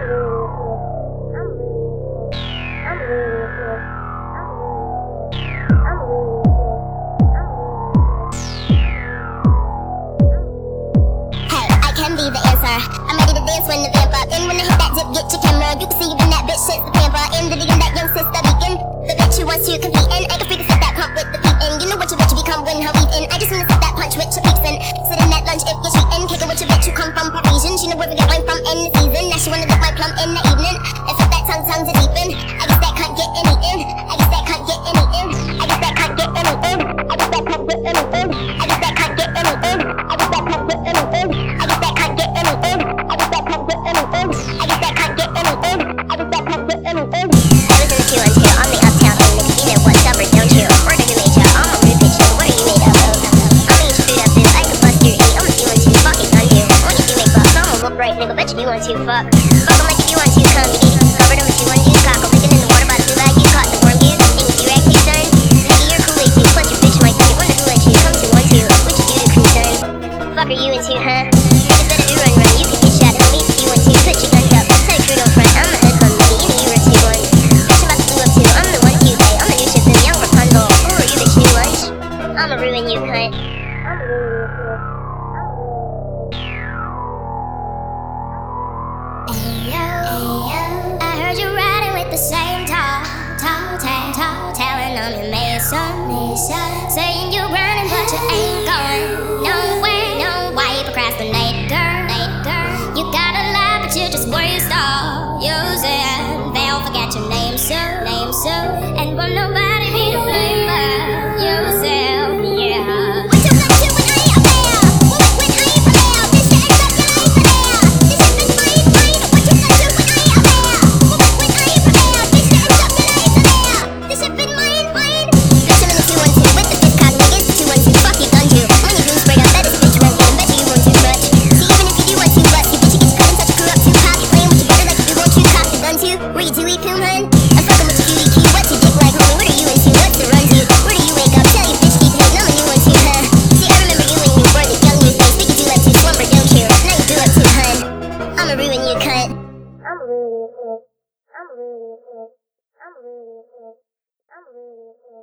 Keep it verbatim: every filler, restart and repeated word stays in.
Be the answer. I'm ready to dance when the vamp up. And when I hit that dip, get your camera. You can see even that bitch shit's the pamper. And the vegan, that young sister vegan. The bitch who wants to compete in. I can freak set that pump with the feet in. You know what your bitch you become when her weave in. I just wanna sit that punch with your peaks in. Sit in that lunch if you're cheating. Kick it with your bitch who come from Parisian. She know where we get wine from in the season. Now she wanna lick my plum in the evening. And flip that tongue, tongue to deepen. I guess that can't get any in. I guess that can't get any in. I guess that can't get any in. I guess that can't get any in. I guess that can't get any in. I guess that can't get any in. I guess that can't get any in. I guess that can't get any in. I guess that can't get any in. I guess that can't get any in. I was in the two one two on the uptown in the casino. What's up, or don't you? Word of the major, I'm a rude bitch. What are you made up of? I'ma eat your food up, dude. I can bust your eat. I'm a few one two, fucking undo. When you do make bucks, I'm a whoop right nigga. Bet you do want to fuck. Fuck 'em like if you want to come eat. Covered 'em if you want to use cockle. Picking in the water by the blue bag. You caught the worm, dude. Think it's you rag too, son. Nigga, you're Kool-Aid too. Plus your bitch might think. Wonder who let you come to one two. What you do to concern? Fuck are you into, huh? Niggas better do run, run. You can get shot. Don't need to do one two. Put your guns up. Tell your crew don't front. I'm a hood bum, nigga. You know you were two one. Bitch, I'm about to blow up too. I'm the one Q day. I'm the new shit, the young Rapunzel. Who are you, bitch? New lunch? I'ma ruin you, cunt. I'ma ruin you, cunt. Ayo, I heard you riding with the same tall, tall, tall, tall, telling on your Mason, Mason, saying you running but you ain't going nowhere, no. Why you procrastinate, girl? girl? You got a lie, but you just waste all using. They'll forget your name soon, name soon, and won't nobody be to blame but yourself, yeah. What you gonna do when I ain't there? When, when I ain't there? This shit ends up your life there. This shit been fine, fine. What you gonna do when I ain't there? When, when I ain't there? This shit ends up your life there. This shit been mine, fine. Bitch, I'm in the two one two with the fifth cock, niggas. two one two, fuck you, gun you. When you doom sprayed up, bet this bitch won't get him. Bet you you won't do much. See, even if you do want to bust, you bitch, you get your cousin, touch your crew up too. Cock, you playing with your brother like if you want you. Cock the gun too. Where you do eat coon, hun? I'm fucking with your cutie cue. What's your dick like, homie? What are you into? What's the run to? Where do you wake up? Tell you bitch, keep hitting. I'm a new one too, huh? See, I remember you when you were the young youth. Speak you do love to slumber, don't you? Now you do up too, hun. I'ma ruin you, cunt. I'ma ruin you, cunt. I'ma ruin you, cunt. I'ma ruin you, cunt. I'ma ruin you, cunt.